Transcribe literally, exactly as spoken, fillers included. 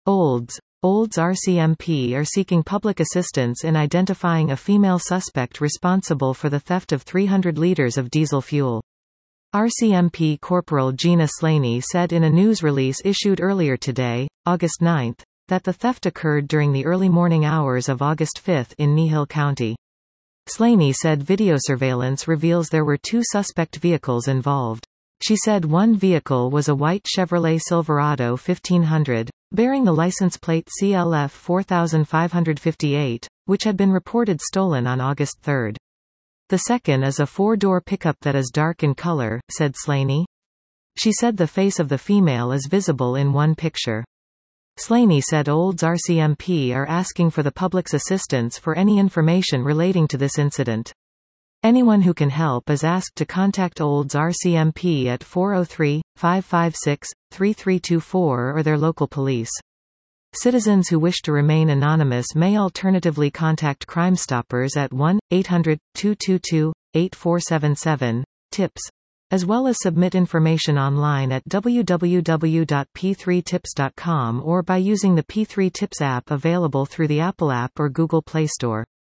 Olds. Olds R C M P are seeking public assistance in identifying a female suspect responsible for the theft of three hundred litres of diesel fuel. R C M P Corporal Gina Slaney said in a news release issued earlier today, August ninth, that the theft occurred during the early morning hours of August fifth in Kneehill County. Slaney said video surveillance reveals there were two suspect vehicles involved. She said one vehicle was a white Chevrolet Silverado fifteen hundred, bearing the license plate C L F four five five eight, which had been reported stolen on August third. The second is a four-door pickup that is dark in color, said Slaney. She said the face of the female is visible in one picture. Slaney said Olds R C M P are asking for the public's assistance for any information relating to this incident. Anyone who can help is asked to contact Olds R C M P at four oh three, five five six, three three two four or their local police. Citizens who wish to remain anonymous may alternatively contact Crime Stoppers at one eight hundred, two two two, eight four seven seven, tips, as well as submit information online at w w w dot p three tips dot com or by using the P three Tips app available through the Apple app or Google Play Store.